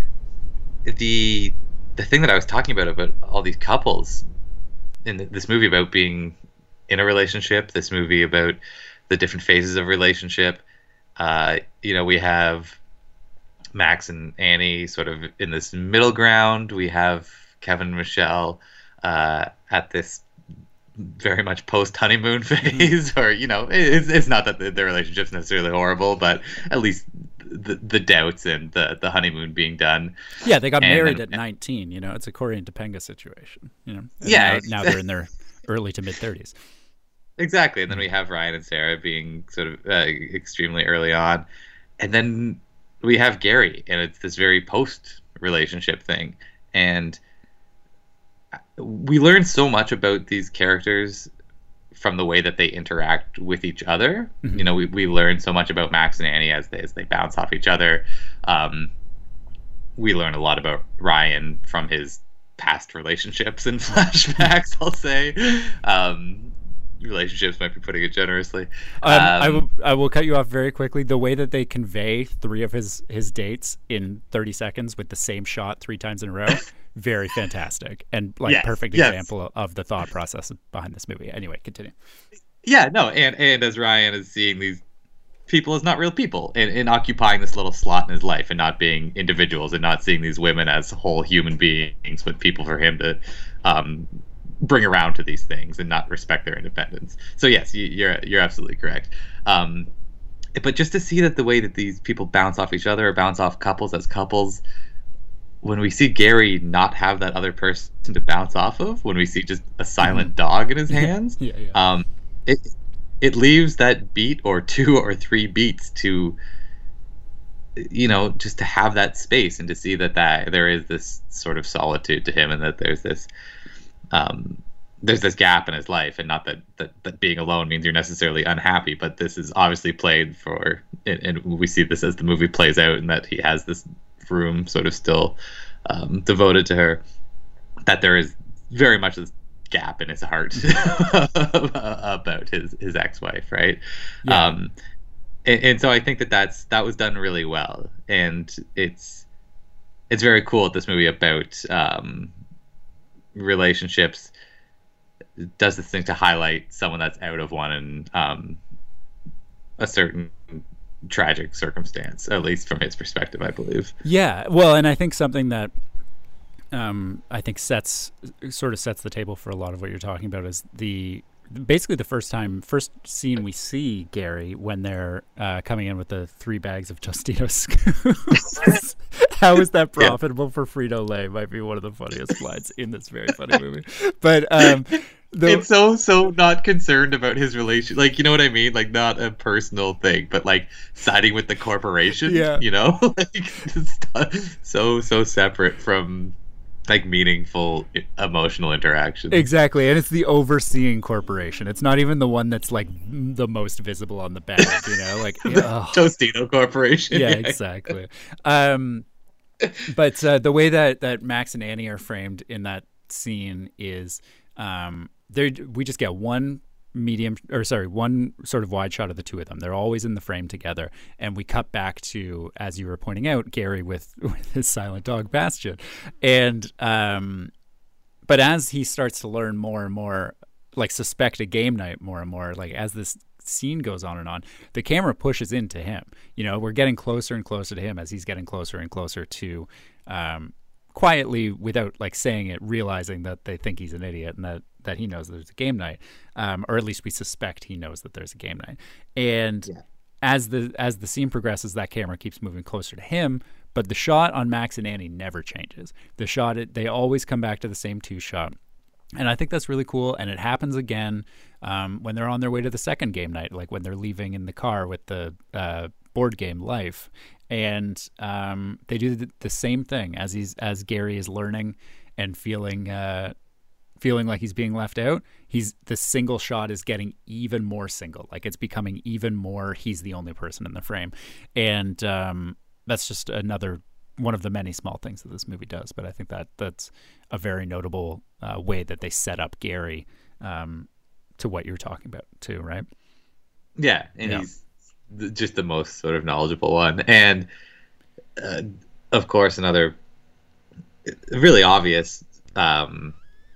the the thing that I was talking about about all these couples in this movie about being in a relationship, this movie about the different phases of relationship, uh, you know, we have Max and Annie sort of in this middle ground. We have Kevin and Michelle uh, at this very much post honeymoon phase, or you know, it's, it's not that the, the relationship's necessarily horrible, but at least the, the doubts and the, the honeymoon being done. Yeah, they got and, married and, at nineteen. You know, it's a Corey and Topanga situation. You know, and yeah. Now, now they're in their early to mid thirties. Exactly, and then we have Ryan and Sarah being sort of uh, extremely early on, and then we have Gary, and it's this very post relationship thing, and we learn so much about these characters from the way that they interact with each other. Mm-hmm. You know, we, we learn so much about Max and Annie as they, as they bounce off each other. Um, we learn a lot about Ryan from his past relationships and flashbacks, I'll say. Um, relationships might be putting it generously. Um, um, I will I will cut you off very quickly. The way that they convey three of his, his dates in thirty seconds with the same shot three times in a row, very fantastic. And like yes, perfect yes. example of the thought process behind this movie. Anyway, continue. Yeah, no, and, and as Ryan is seeing these people as not real people and, and occupying this little slot in his life and not being individuals and not seeing these women as whole human beings with people for him to um, bring around to these things and not respect their independence. So yes, you, you're you're absolutely correct. Um, but just to see that the way that these people bounce off each other or bounce off couples as couples, when we see Gary not have that other person to bounce off of, when we see just a silent mm-hmm. dog in his hands, yeah, yeah. Um, it it leaves that beat or two or three beats to, you know, just to have that space and to see that, that there is this sort of solitude to him and that there's this um, there's this gap in his life, and not that, that, that being alone means you're necessarily unhappy, but this is obviously played for, and, and we see this as the movie plays out, and that he has this room sort of still um, devoted to her, that there is very much this gap in his heart about his, his ex-wife, right? Yeah. Um, and, and so I think that that's, that was done really well, and it's it's very cool at this movie about um, relationships. It does this thing to highlight someone that's out of one and um, a certain tragic circumstance, at least from his perspective, I believe. Yeah, well, and I think something that um, I think sets sort of sets the table for a lot of what you're talking about is the basically the first time, first scene we see Gary when they're uh, coming in with the three bags of Tostitos scoops. How is that profitable yeah. for Frito-Lay? Might be one of the funniest lines in this very funny movie. But um, the, it's so so not concerned about his relation, like, you know what I mean, like not a personal thing, but like siding with the corporation. Yeah, you know, like so so separate from like meaningful emotional interaction. Exactly, and it's the overseeing corporation. It's not even the one that's like the most visible on the bag, you know, like the Tostino Corporation. Yeah, yeah. Exactly. Um, but uh, the way that that Max and Annie are framed in that scene is, um, they we just get one medium or sorry one sort of wide shot of the two of them. They're always in the frame together, and we cut back to, as you were pointing out, Gary with, with his silent dog Bastian, and um but as he starts to learn more and more, like suspect a game night more and more, like as this scene goes on and on, the camera pushes into him. You know, we're getting closer and closer to him as he's getting closer and closer to um quietly, without like saying it, realizing that they think he's an idiot and that that he knows that there's a game night, um, or at least we suspect he knows that there's a game night. And yeah. as the as the scene progresses, that camera keeps moving closer to him, but the shot on Max and Annie never changes. The shot, they always come back to the same two shot. And I think that's really cool. And it happens again um, when they're on their way to the second game night, like when they're leaving in the car with the uh, board game Life. And um, they do the, the same thing as he's as Gary is learning and feeling uh, feeling like he's being left out. He's the single shot is getting even more single, like it's becoming even more. He's the only person in the frame, and um, that's just another one of the many small things that this movie does. But I think that that's a very notable uh, way that they set up Gary um, to what you're talking about too, right? Yeah, and yeah. he's just the most sort of knowledgeable one, and uh, of course another really obvious um,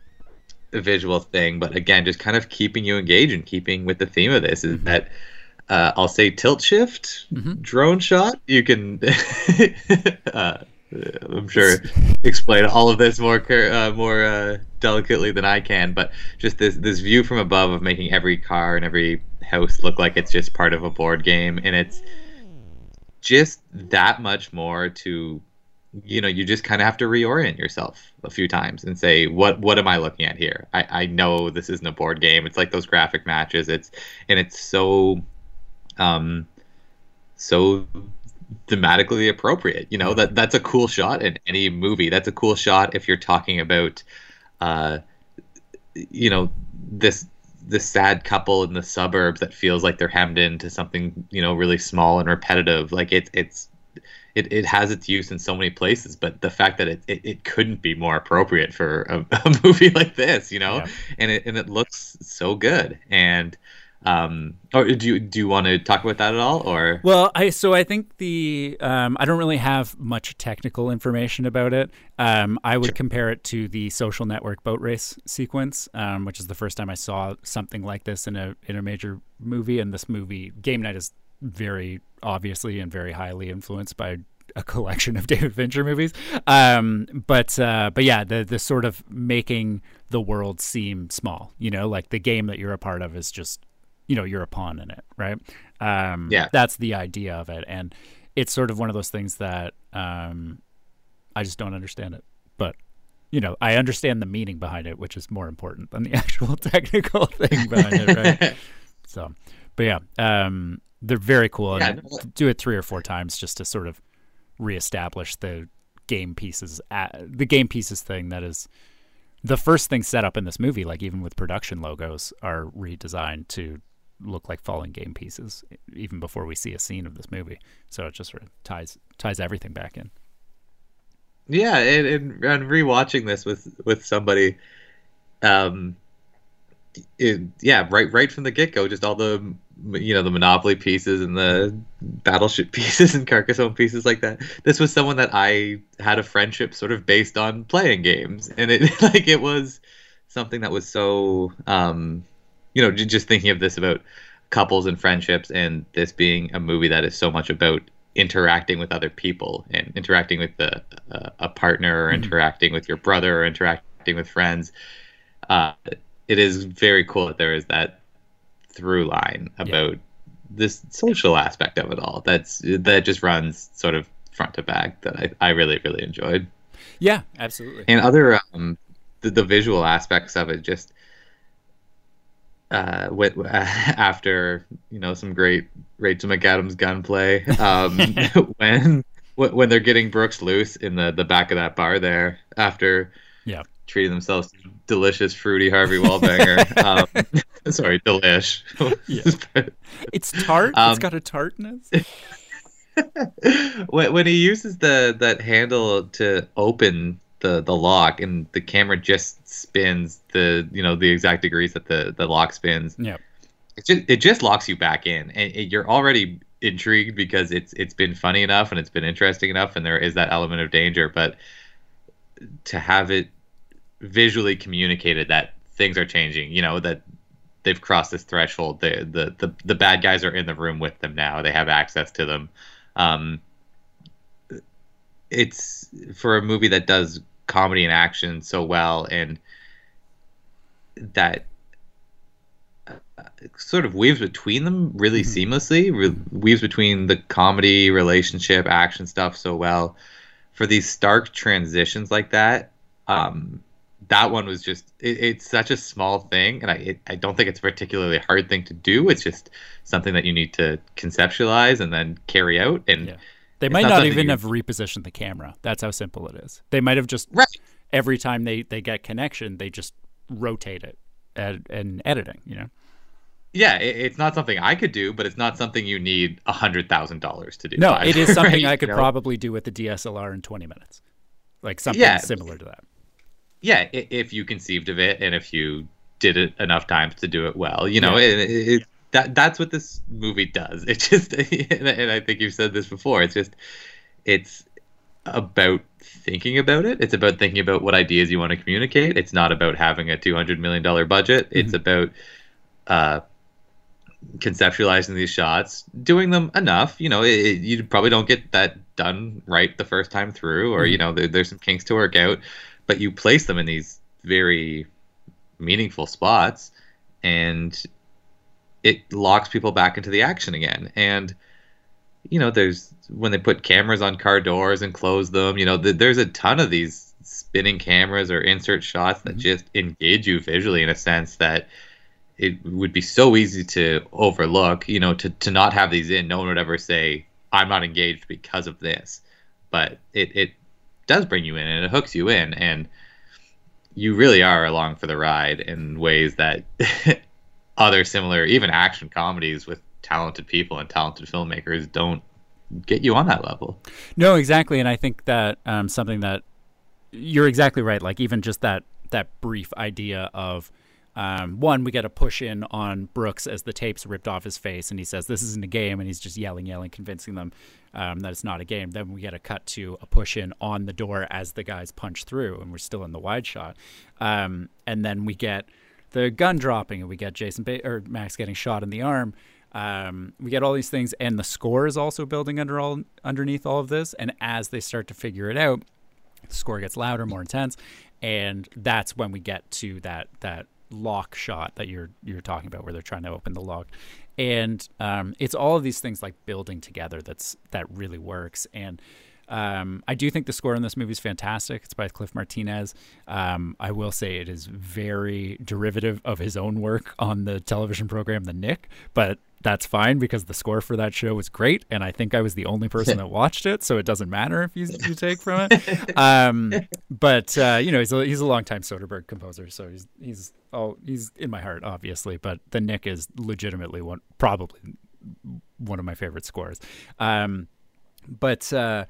visual thing, but again, just kind of keeping you engaged and keeping with the theme of this is mm-hmm. that uh, I'll say tilt shift mm-hmm. drone shot. You can uh, I'm sure explain all of this more uh, more uh, delicately than I can, but just this this view from above of making every car and every house look like it's just part of a board game, and it's just that much more to, you know, you just kind of have to reorient yourself a few times and say, what what am I looking at here? I, I know this isn't a board game. It's like those graphic matches. It's and it's so um so thematically appropriate. You know, that that's a cool shot in any movie. That's a cool shot if you're talking about uh you know, this this sad couple in the suburbs that feels like they're hemmed into something, you know, really small and repetitive. Like it, it's it, it has its use in so many places, but the fact that it, it, it couldn't be more appropriate for a, a movie like this, you know, yeah. and it and it looks so good. And um, or do you do you want to talk about that at all? Or well, I so I think the um, I don't really have much technical information about it. Um, I would sure. compare it to the Social Network boat race sequence, um, which is the first time I saw something like this in a in a major movie. And this movie, Game Night, is very obviously and very highly influenced by a collection of David Fincher movies. Um, but uh, but yeah, the the sort of making the world seem small, you know, like the game that you're a part of is just, you know, you're a pawn in it, right? Um, yeah. That's the idea of it. And it's sort of one of those things that um, I just don't understand it. But, you know, I understand the meaning behind it, which is more important than the actual technical thing behind it, right? So, but yeah, um, they're very cool. Yeah, and no, do it three or four times just to sort of reestablish the game pieces, the game pieces thing that is the first thing set up in this movie. Like even with production logos are redesigned to look like falling game pieces even before we see a scene of this movie. So it just sort of ties ties everything back in. Yeah, and, and, and rewatching this with with somebody, um, it, yeah, right right from the get go, just all the, you know, the Monopoly pieces and the Battleship pieces and Carcassonne pieces like that. This was someone that I had a friendship sort of based on playing games, and it like it was something that was so, um, you know, just thinking of this about couples and friendships, and this being a movie that is so much about interacting with other people and interacting with the, uh, a partner, or mm-hmm. interacting with your brother, or interacting with friends. Uh, it is very cool that there is that through line about yeah. this social aspect of it all. That's that just runs sort of front to back. That I, I really really enjoyed. Yeah, absolutely. And other um, the, the visual aspects of it, just uh, with, uh, after, you know, some great Rachel McAdams gunplay, um, when when they're getting Brooks loose in the, the back of that bar there after yeah. treating themselves to delicious fruity Harvey Wallbanger. um, sorry, delish. Yeah. It's tart. Um, it's got a tartness. when, when he uses the that handle to open the, the lock, and the camera just spins the, you know, the exact degrees that the, the lock spins. Yeah. It just it just locks you back in, and it, you're already intrigued because it's it's been funny enough and it's been interesting enough, and there is that element of danger, but to have it visually communicated that things are changing, you know, that they've crossed this threshold, the the the, the bad guys are in the room with them now, they have access to them. Um, it's for a movie that does comedy and action so well, and that uh, sort of weaves between them really mm-hmm. seamlessly, re- weaves between the comedy, relationship, action stuff so well. For these stark transitions like that, um, that one was just, it, it's such a small thing, and I it, I don't think it's a particularly hard thing to do. It's just something that you need to conceptualize and then carry out. And yeah. They might not, not even you... have repositioned the camera. That's how simple it is. They might have just, right. every time they, they get connection, they just rotate it and, and editing, you know? Yeah, it, it's not something I could do, but it's not something you need one hundred thousand dollars to do. No, either, it is something right? I could you know? probably do with the D S L R in twenty minutes. Like something yeah. similar to that. Yeah, if you conceived of it and if you did it enough times to do it well, you know, yeah. it, it, it, that that's what this movie does. It just, and I think you've said this before, it's just, it's about thinking about it. It's about thinking about what ideas you want to communicate. It's not about having a two hundred million dollars budget. Mm-hmm. It's about uh, conceptualizing these shots, doing them enough. You know, it, it, you probably don't get that done right the first time through, or, mm-hmm. you know, there, there's some kinks to work out, but you place them in these very meaningful spots, and it locks people back into the action again. And, you know, there's when they put cameras on car doors and close them, you know, th- there's a ton of these spinning cameras or insert shots that mm-hmm. just engage you visually in a sense that it would be so easy to overlook. You know, to, to not have these in, no one would ever say, I'm not engaged because of this. But it, it does bring you in, and it hooks you in, and you really are along for the ride in ways that other similar, even action comedies with talented people and talented filmmakers don't get you on that level. No, exactly. And I think that um, something that you're exactly right. Like even just that, that brief idea of, Um, one, we get a push in on Brooks as the tape's ripped off his face, and he says, this isn't a game, and he's just yelling, yelling, convincing them um, that it's not a game. Then we get a cut to a push in on the door as the guys punch through, and we're still in the wide shot. Um, and then we get the gun dropping, and we get Jason ba- or Max getting shot in the arm. Um, we get all these things, and the score is also building under all underneath all of this. And as they start to figure it out, the score gets louder, more intense, and that's when we get to that that. lock shot that you're you're talking about, where they're trying to open the lock, and um, it's all of these things like building together that's that really works. And um, I do think the score in this movie is fantastic. It's by Cliff Martinez. Um, I will say it is very derivative of his own work on the television program The Nick, but that's fine because the score for that show was great, and I think I was the only person that watched it, so it doesn't matter if you, you take from it. Um, but uh, you know, he's a, he's a longtime Soderbergh composer, so he's he's oh he's in my heart, obviously. But The Nick is legitimately one, probably one of my favorite scores. Um, but uh,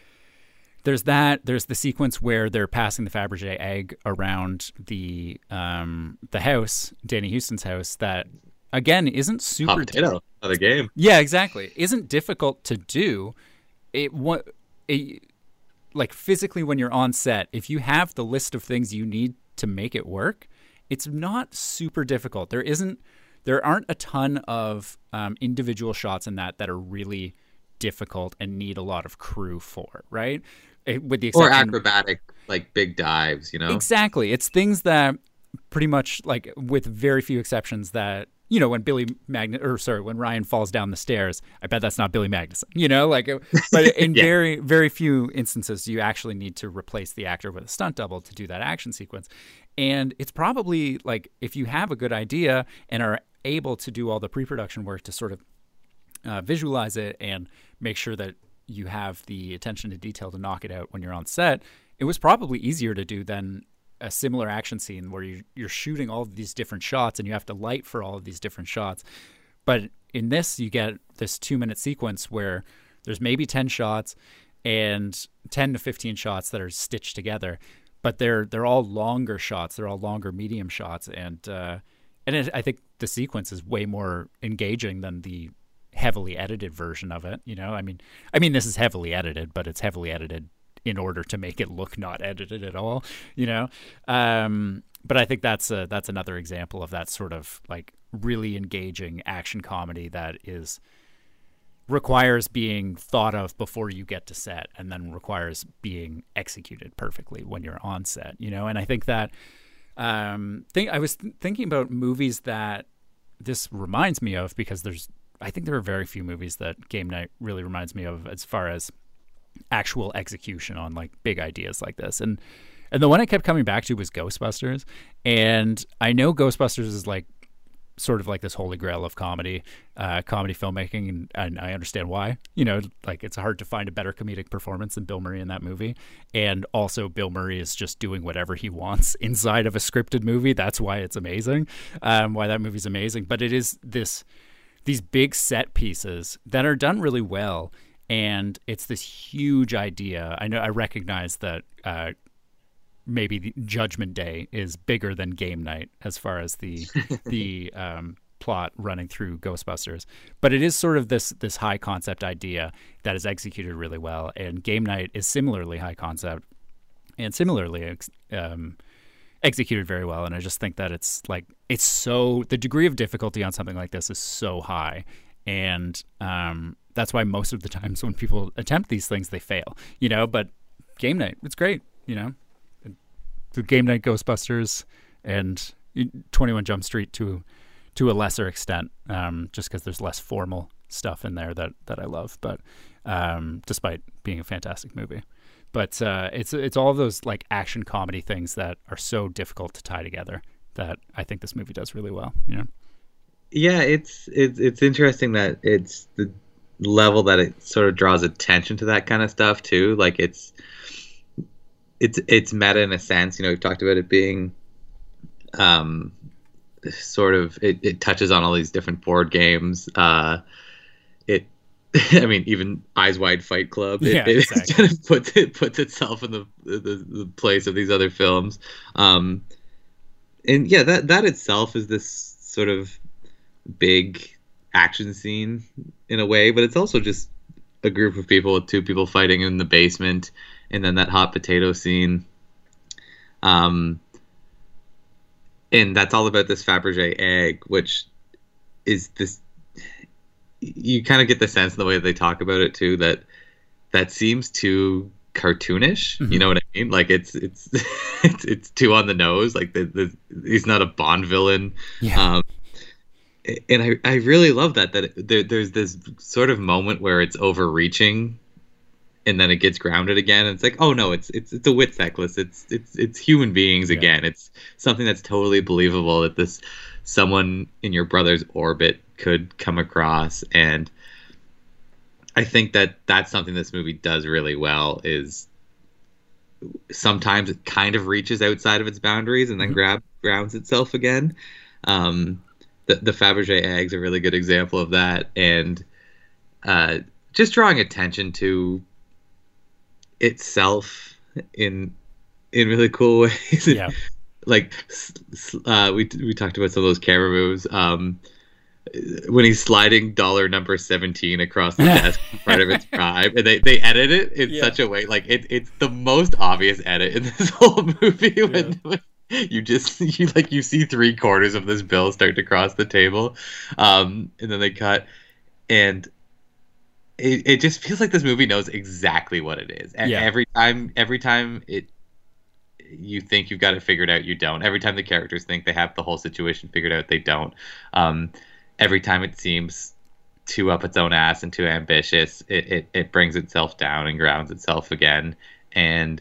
there's that. There's the sequence where they're passing the Fabergé egg around the um, the house, Danny Houston's house, that. Again, isn't super hot potato of the game. Yeah, exactly. Isn't difficult to do. It what it, like physically when you're on set, if you have the list of things you need to make it work, it's not super difficult. There isn't there aren't a ton of um, individual shots in that that are really difficult and need a lot of crew for, right? It, with the exception, or acrobatic like big dives, you know. Exactly. It's things that pretty much like with very few exceptions that you know, when Billy Magn or sorry, when Ryan falls down the stairs, I bet that's not Billy Magnuson, you know, like, but in yeah. very, very few instances, you actually need to replace the actor with a stunt double to do that action sequence. And it's probably like, if you have a good idea and are able to do all the pre-production work to sort of uh, visualize it and make sure that you have the attention to detail to knock it out when you're on set, it was probably easier to do than a similar action scene where you, you're shooting all of these different shots and you have to light for all of these different shots. But in this, you get this two minute sequence where there's maybe ten shots and ten to fifteen shots that are stitched together, but they're, they're all longer shots. They're all longer medium shots. And, uh, and it, I think the sequence is way more engaging than the heavily edited version of it. You know, I mean, I mean, this is heavily edited, but it's heavily edited in order to make it look not edited at all, you know? Um, but I think that's a, that's another example of that sort of like really engaging action comedy that is requires being thought of before you get to set and then requires being executed perfectly when you're on set, you know? And I think that, um, think, I was th- thinking about movies that this reminds me of, because there's, I think there are very few movies that Game Night really reminds me of as far as actual execution on like big ideas like this. And and the one I kept coming back to was Ghostbusters. And I know Ghostbusters is like sort of like this holy grail of comedy, uh, comedy filmmaking, and, and I understand why. You know, like it's hard to find a better comedic performance than Bill Murray in that movie. And also Bill Murray is just doing whatever he wants inside of a scripted movie. That's why it's amazing, um, why that movie's amazing. But it is this these big set pieces that are done really well. And it's this huge idea. I know I recognize that uh, maybe the Judgment Day is bigger than Game Night as far as the the um, plot running through Ghostbusters, but it is sort of this this high concept idea that is executed really well. And Game Night is similarly high concept and similarly um, executed very well. And I just think that it's like it's so the degree of difficulty on something like this is so high, and um, that's why most of the times when people attempt these things, they fail. You know, but Game Night, it's great. You know, the Game Night Ghostbusters and twenty-one Jump Street to to a lesser extent, um, just because there's less formal stuff in there that, that I love, but um, despite being a fantastic movie. But uh, it's it's all of those like action comedy things that are so difficult to tie together that I think this movie does really well. You know? Yeah, it's it's it's interesting that it's the level that it sort of draws attention to that kind of stuff too. Like it's it's it's meta in a sense. You know, we've talked about it being um sort of it, it touches on all these different board games. Uh, it, I mean, even Eyes Wide Fight Club. It, yeah, it exactly. kind of puts it puts itself in the, the the place of these other films. Um, and yeah, that that itself is this sort of big action scene in a way, but it's also just a group of people with two people fighting in the basement, and then that hot potato scene. Um. And that's all about this Fabergé egg, which is this. You kind of get the sense in the way they talk about it too that that seems too cartoonish. Mm-hmm. You know what I mean? Like it's it's it's, it's too on the nose. Like the, the he's not a Bond villain. Yeah. Um, and I I really love that that it, there, there's this sort of moment where it's overreaching. And then it gets grounded again, and it's like, oh no, it's it's it's a wit necklace. It's it's it's human beings yeah. again. It's something that's totally believable that this someone in your brother's orbit could come across, and I think that that's something this movie does really well. Is sometimes it kind of reaches outside of its boundaries and then mm-hmm. grab grounds itself again. Um, the the Fabergé egg's a really good example of that, and uh, just drawing attention to itself in in really cool ways. Yeah. Like uh, we we talked about some of those camera moves. Um, when he's sliding dollar number seventeen across the desk in front of its prime, and they, they edit it in yeah. such a way like it it's the most obvious edit in this whole movie. When, yeah. when you just you like you see three quarters of this bill start to cross the table, um, and then they cut and. It it just feels like this movie knows exactly what it is. And yeah. every time every time it you think you've got it figured out, you don't. Every time the characters think they have the whole situation figured out, they don't. Um, every time it seems too up its own ass and too ambitious, it, it, it brings itself down and grounds itself again. And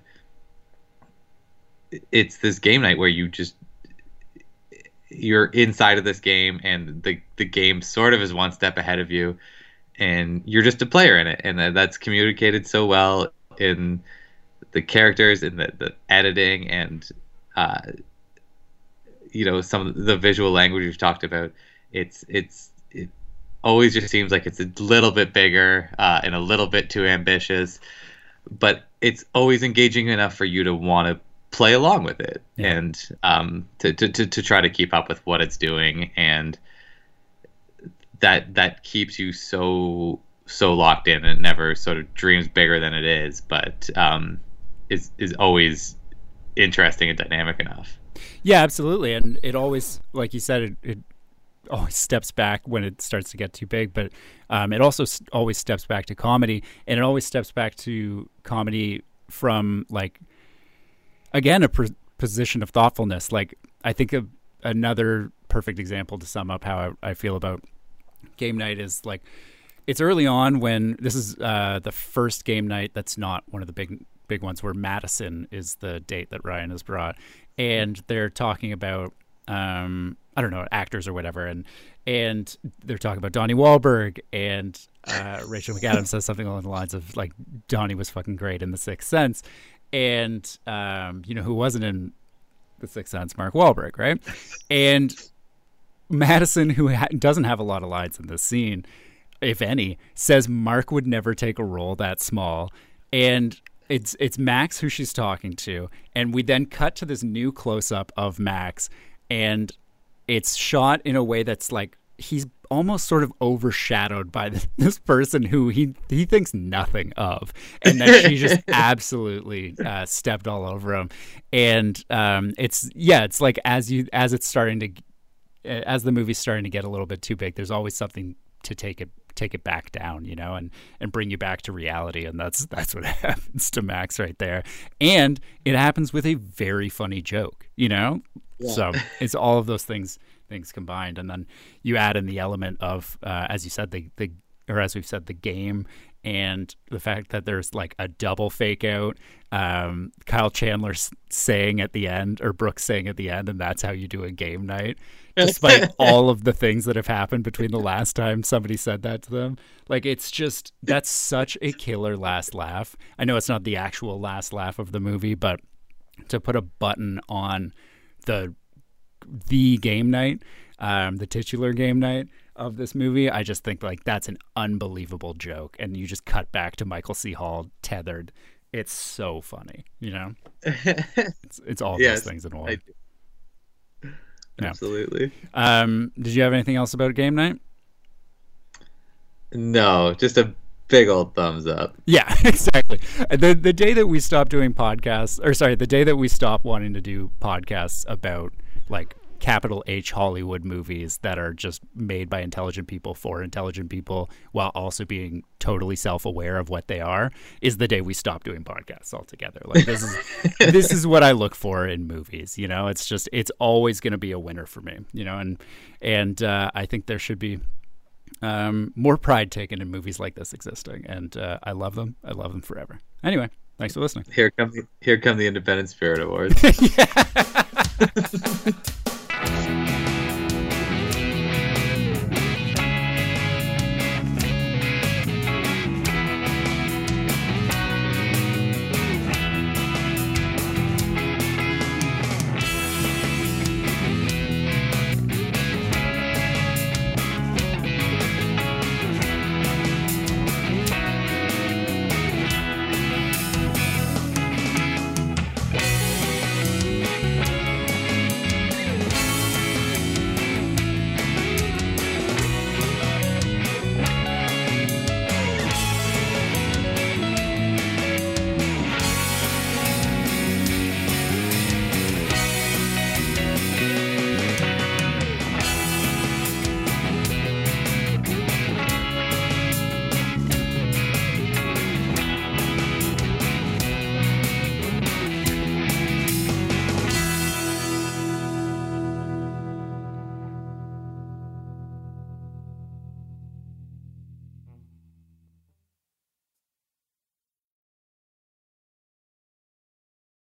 it's this game night where you just you're inside of this game, and the the game sort of is one step ahead of you. And you're just a player in it, and that's communicated so well in the characters, in the, the editing, and uh, you know some of the visual language we've talked about. It's it's it always just seems like it's a little bit bigger uh, and a little bit too ambitious, but it's always engaging enough for you to want to play along with it yeah. and um, to, to to to try to keep up with what it's doing. And that that keeps you so so locked in, and never sort of dreams bigger than it is, but um, is is always interesting and dynamic enough. Yeah, absolutely. And it always, like you said, it, it always steps back when it starts to get too big, but um, it also s- always steps back to comedy, and it always steps back to comedy from, like, again, a pr- position of thoughtfulness. Like, I think of another perfect example to sum up how I, I feel about Game Night is, like, it's early on when this is uh, the first game night that's not one of the big big ones, where Madison is the date that Ryan has brought, and they're talking about um, I don't know, actors or whatever, and and they're talking about Donnie Wahlberg, and uh, Rachel McAdams says something along the lines of, like, Donnie was fucking great in The Sixth Sense, and um, you know who wasn't in The Sixth Sense? Mark Wahlberg, right? And Madison, who ha- doesn't have a lot of lines in this scene, if any, says Mark would never take a role that small. And it's it's Max who she's talking to. And we then cut to this new close-up of Max, and it's shot in a way that's like he's almost sort of overshadowed by this, this person who he he thinks nothing of, and that she just absolutely uh, stepped all over him. And um, it's yeah, it's like as you as it's starting to as the movie's starting to get a little bit too big, there's always something to take it take it back down, you know, and and bring you back to reality. And that's that's what happens to Max right there. And it happens with a very funny joke, you know. Yeah. So it's all of those things things combined, and then you add in the element of uh, as you said the the or as we've said the game, and the fact that there's like a double fake out, um, Kyle Chandler saying at the end, or Brooks saying at the end, and that's how you do a game night, despite all of the things that have happened between the last time somebody said that to them. Like, it's just, that's such a killer last laugh. I know it's not the actual last laugh of the movie, but to put a button on the the game night, um, the titular game night of this movie, I just think like that's an unbelievable joke, and you just cut back to Michael C. Hall tethered. It's so funny, you know. It's, it's all yes, those things in one. Yeah. Absolutely. Um, did you have anything else about game night? No, just a big old thumbs up. Yeah, exactly. The the day that we stopped doing podcasts, or sorry, the day that we stopped wanting to do podcasts about like capital H Hollywood movies that are just made by intelligent people for intelligent people while also being totally self-aware of what they are, is the day we stop doing podcasts altogether. Like, this is this is what I look for in movies, you know. It's just, it's always going to be a winner for me, you know, and and uh, I think there should be um, more pride taken in movies like this existing, and uh, I love them. I love them forever. Anyway, thanks for listening. Here come the, here come the Independent Spirit Awards. Yeah.